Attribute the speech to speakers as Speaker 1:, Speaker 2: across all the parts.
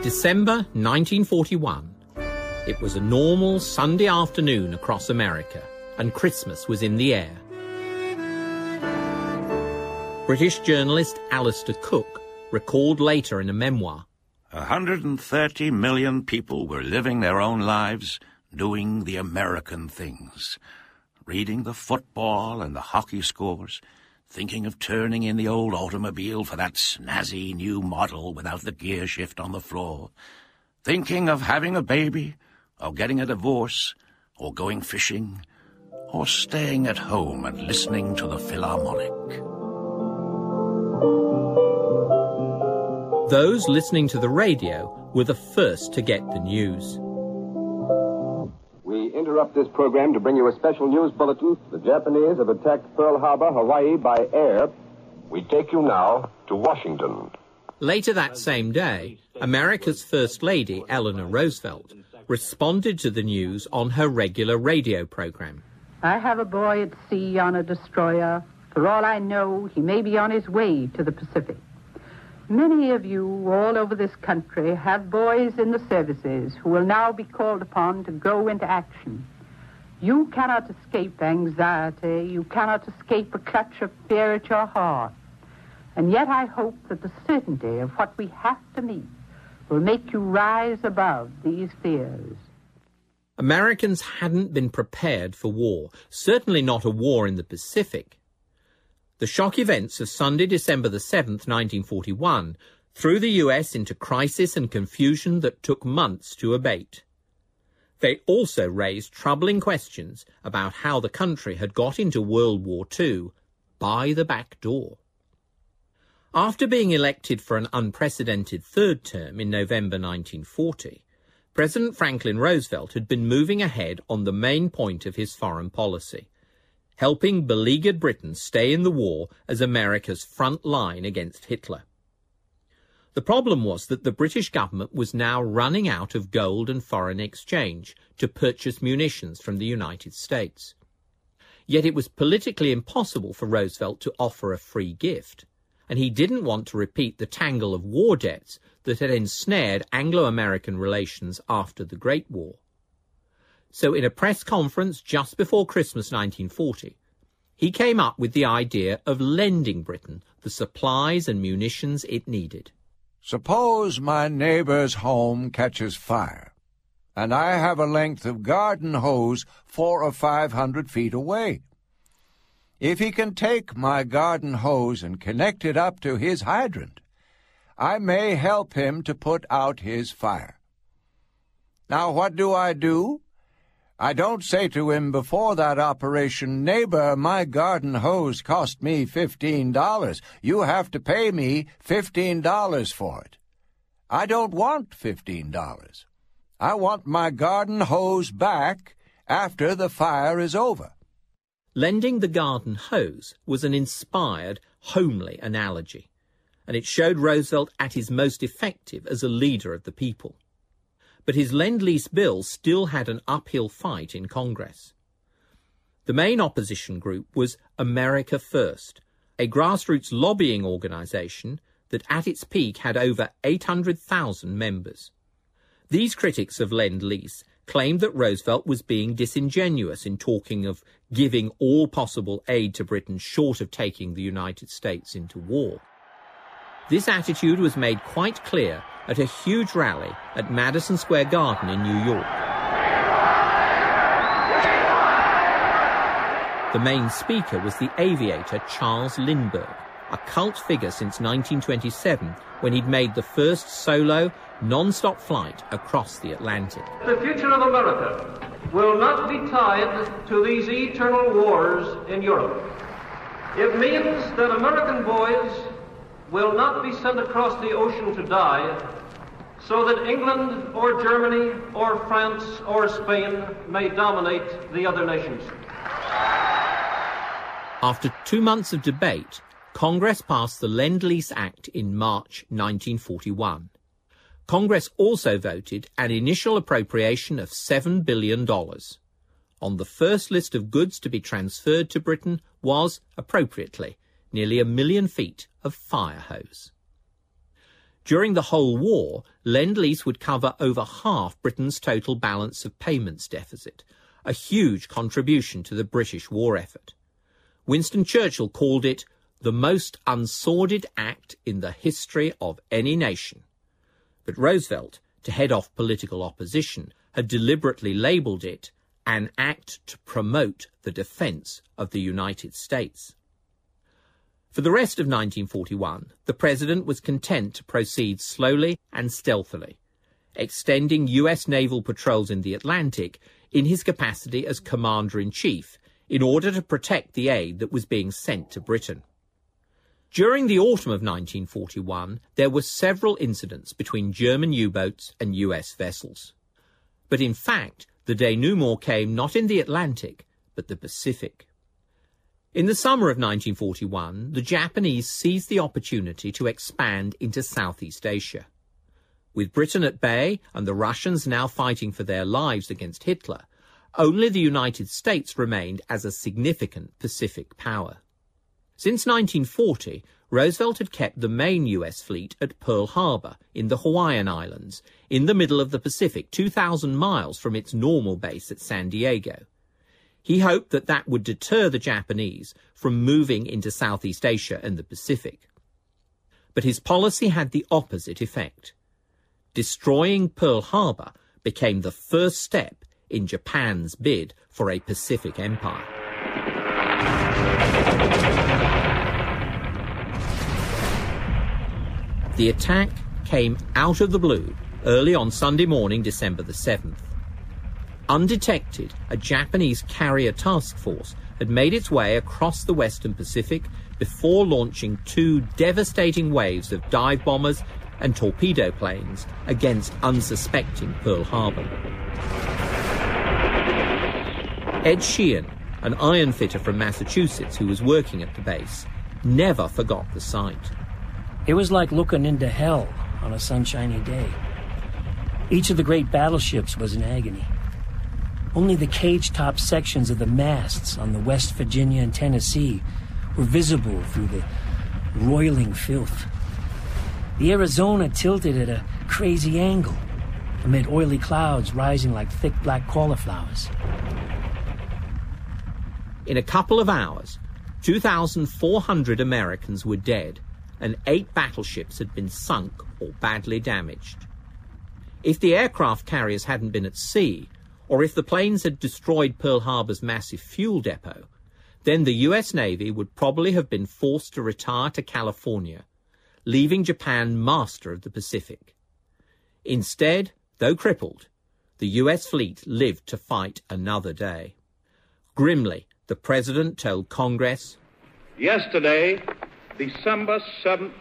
Speaker 1: December 1941. It was a normal Sunday afternoon across America, and Christmas was in the air. British journalist Alistair Cooke recalled later in a memoir,
Speaker 2: 130 million people were living their own lives, doing the American things, reading the football and the hockey scores, thinking of turning in the old automobile for that snazzy new model without the gear shift on the floor, thinking of having a baby, or getting a divorce, or going fishing, or staying at home and listening to the Philharmonic.
Speaker 1: Those listening to the radio were the first to get the news.
Speaker 3: We interrupt this program to bring you a special news bulletin. The Japanese have attacked Pearl Harbor, Hawaii, by air. We take you now to Washington.
Speaker 1: Later that same day, America's First Lady, Eleanor Roosevelt, responded to the news on her regular radio program.
Speaker 4: I have a boy at sea on a destroyer. For all I know, he may be on his way to the Pacific. Many of you all over this country have boys in the services who will now be called upon to go into action. You cannot escape anxiety. You cannot escape a clutch of fear at your heart. And yet I hope that the certainty of what we have to meet will make you rise above these fears.
Speaker 1: Americans hadn't been prepared for war, certainly not a war in the Pacific. The shock events of Sunday, December the 7th, 1941, threw the US into crisis and confusion that took months to abate. They also raised troubling questions about how the country had got into World War II by the back door. After being elected for an unprecedented third term in November 1940, President Franklin Roosevelt had been moving ahead on the main point of his foreign policy, helping beleaguered Britain stay in the war as America's front line against Hitler. The problem was that the British government was now running out of gold and foreign exchange to purchase munitions from the United States. Yet it was politically impossible for Roosevelt to offer a free gift, and he didn't want to repeat the tangle of war debts that had ensnared Anglo-American relations after the Great War. So in a press conference just before Christmas 1940, he came up with the idea of lending Britain the supplies and munitions it needed.
Speaker 5: Suppose my neighbor's home catches fire, and I have a length of garden hose 400 or 500 feet away. If he can take my garden hose and connect it up to his hydrant, I may help him to put out his fire. Now what do? I don't say to him before that operation, "Neighbor, my garden hose cost me $15. You have to pay me $15 for it." I don't want $15. I want my garden hose back after the fire is over.
Speaker 1: Lending the garden hose was an inspired, homely analogy, and it showed Roosevelt at his most effective as a leader of the people. But his Lend-Lease bill still had an uphill fight in Congress. The main opposition group was America First, a grassroots lobbying organization that at its peak had over 800,000 members. These critics of Lend-Lease claimed that Roosevelt was being disingenuous in talking of giving all possible aid to Britain short of taking the United States into war. This attitude was made quite clear at a huge rally at Madison Square Garden in New York. The main speaker was the aviator Charles Lindbergh, a cult figure since 1927 when he'd made the first solo, non-stop flight across the Atlantic.
Speaker 6: The future of America will not be tied to these eternal wars in Europe. It means that American boys will not be sent across the ocean to die so that England or Germany or France or Spain may dominate the other nations.
Speaker 1: After 2 months of debate, Congress passed the Lend-Lease Act in March 1941. Congress also voted an initial appropriation of $7 billion. On the first list of goods to be transferred to Britain was, appropriately, nearly 1 million feet of fire hose. During the whole war, Lend-Lease would cover over half Britain's total balance of payments deficit, a huge contribution to the British war effort. Winston Churchill called it the most unsordid act in the history of any nation. But Roosevelt, to head off political opposition, had deliberately labelled it an act to promote the defence of the United States. For the rest of 1941, the President was content to proceed slowly and stealthily, extending US naval patrols in the Atlantic in his capacity as Commander-in-Chief in order to protect the aid that was being sent to Britain. During the autumn of 1941, there were several incidents between German U-boats and US vessels. But in fact, the denouement came not in the Atlantic, but the Pacific. In the summer of 1941, the Japanese seized the opportunity to expand into Southeast Asia. With Britain at bay and the Russians now fighting for their lives against Hitler, only the United States remained as a significant Pacific power. Since 1940, Roosevelt had kept the main US fleet at Pearl Harbor in the Hawaiian Islands, in the middle of the Pacific, 2,000 miles from its normal base at San Diego. He hoped that that would deter the Japanese from moving into Southeast Asia and the Pacific. But his policy had the opposite effect. Destroying Pearl Harbor became the first step in Japan's bid for a Pacific empire. The attack came out of the blue early on Sunday morning, December the 7th. Undetected, a Japanese carrier task force had made its way across the Western Pacific before launching 2 devastating waves of dive bombers and torpedo planes against unsuspecting Pearl Harbor. Ed Sheehan, an iron fitter from Massachusetts who was working at the base, never forgot the sight.
Speaker 7: It was like looking into hell on a sunshiny day. Each of the great battleships was in agony. Only the cage-top sections of the masts on the West Virginia and Tennessee were visible through the roiling filth. The Arizona tilted at a crazy angle amid oily clouds rising like thick black cauliflowers.
Speaker 1: In a couple of hours, 2,400 Americans were dead and 8 battleships had been sunk or badly damaged. If the aircraft carriers hadn't been at sea, or if the planes had destroyed Pearl Harbor's massive fuel depot, then the US Navy would probably have been forced to retire to California, leaving Japan master of the Pacific. Instead, though crippled, the US fleet lived to fight another day. Grimly, the President told Congress,
Speaker 8: "Yesterday, December 7th,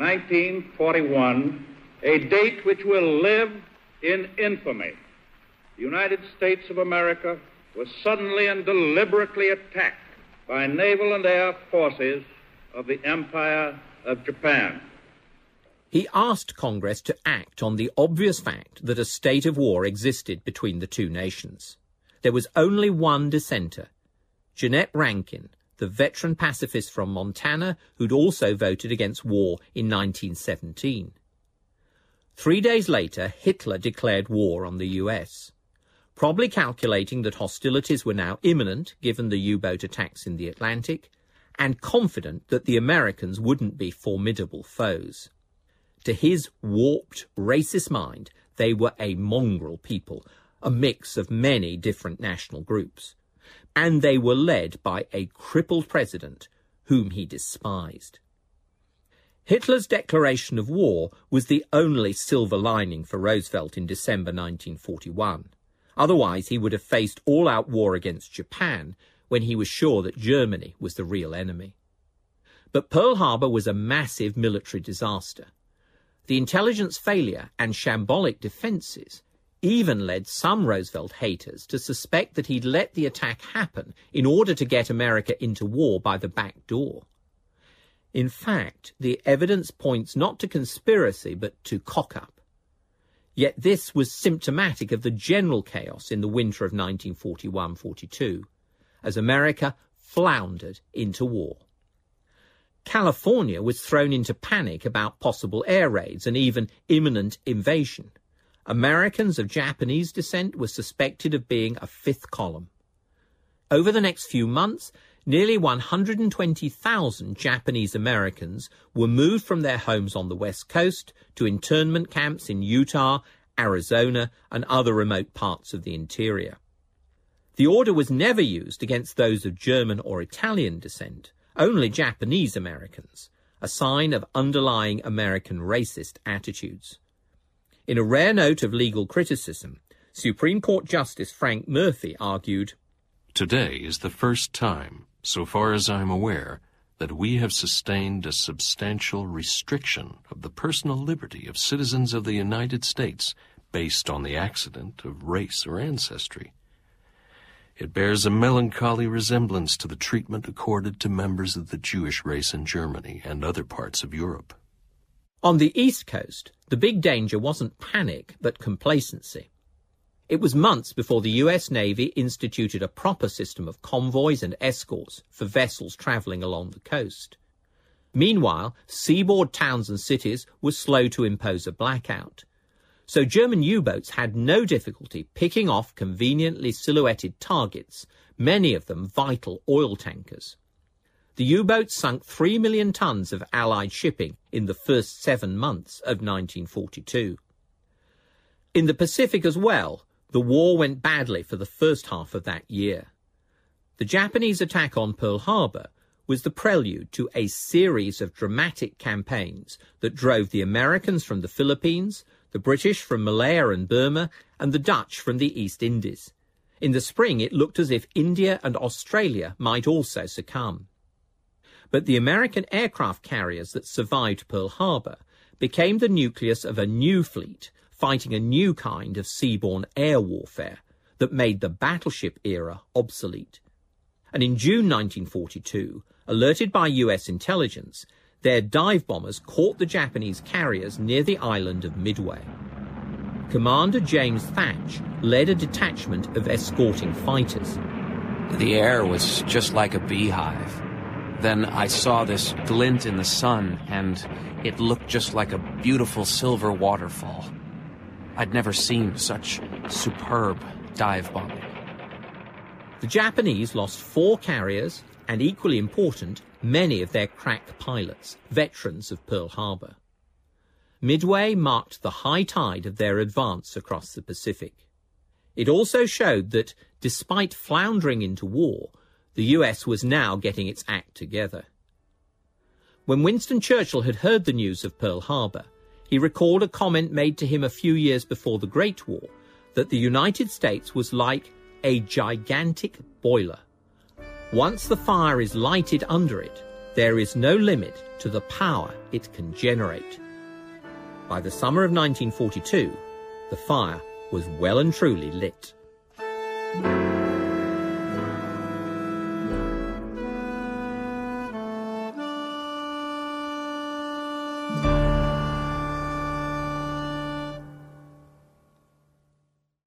Speaker 8: 1941, a date which will live in infamy, the United States of America was suddenly and deliberately attacked by naval and air forces of the Empire of Japan."
Speaker 1: He asked Congress to act on the obvious fact that a state of war existed between the two nations. There was only one dissenter, Jeannette Rankin, the veteran pacifist from Montana who'd also voted against war in 1917. 3 days later, Hitler declared war on the US, probably calculating that hostilities were now imminent given the U-boat attacks in the Atlantic, and confident that the Americans wouldn't be formidable foes. To his warped, racist mind, they were a mongrel people, a mix of many different national groups. And they were led by a crippled president whom he despised. Hitler's declaration of war was the only silver lining for Roosevelt in December 1941. Otherwise, he would have faced all-out war against Japan when he was sure that Germany was the real enemy. But Pearl Harbor was a massive military disaster. The intelligence failure and shambolic defences even led some Roosevelt haters to suspect that he'd let the attack happen in order to get America into war by the back door. In fact, the evidence points not to conspiracy but to cock-up. Yet this was symptomatic of the general chaos in the winter of 1941-42, as America floundered into war. California was thrown into panic about possible air raids and even imminent invasion. Americans of Japanese descent were suspected of being a fifth column. Over the next few months, nearly 120,000 Japanese Americans were moved from their homes on the West Coast to internment camps in Utah, Arizona, and other remote parts of the interior. The order was never used against those of German or Italian descent, only Japanese Americans, a sign of underlying American racist attitudes. In a rare note of legal criticism, Supreme Court Justice Frank Murphy argued,
Speaker 9: "Today is the first time, so far as I am aware, that we have sustained a substantial restriction of the personal liberty of citizens of the United States based on the accident of race or ancestry. It bears a melancholy resemblance to the treatment accorded to members of the Jewish race in Germany and other parts of Europe."
Speaker 1: On the East Coast, the big danger wasn't panic, but complacency. It was months before the US Navy instituted a proper system of convoys and escorts for vessels travelling along the coast. Meanwhile, seaboard towns and cities were slow to impose a blackout. So German U-boats had no difficulty picking off conveniently silhouetted targets, many of them vital oil tankers. The U-boats sunk 3 million tons of Allied shipping in the first 7 months of 1942. In the Pacific as well, the war went badly for the first half of that year. The Japanese attack on Pearl Harbor was the prelude to a series of dramatic campaigns that drove the Americans from the Philippines, the British from Malaya and Burma, and the Dutch from the East Indies. In the spring, it looked as if India and Australia might also succumb. But the American aircraft carriers that survived Pearl Harbor became the nucleus of a new fleet, fighting a new kind of seaborne air warfare that made the battleship era obsolete. And in June 1942, alerted by US intelligence, their dive bombers caught the Japanese carriers near the island of Midway. Commander James Thatch led a detachment of escorting fighters.
Speaker 10: The air was just like a beehive. Then I saw this glint in the sun, and it looked just like a beautiful silver waterfall. I'd never seen such superb dive bombing.
Speaker 1: The Japanese lost 4 carriers, and equally important, many of their crack pilots, veterans of Pearl Harbor. Midway marked the high tide of their advance across the Pacific. It also showed that, despite floundering into war, the US was now getting its act together. When Winston Churchill had heard the news of Pearl Harbor, he recalled a comment made to him a few years before the Great War that the United States was like a gigantic boiler. Once the fire is lighted under it, there is no limit to the power it can generate. By the summer of 1942, the fire was well and truly lit.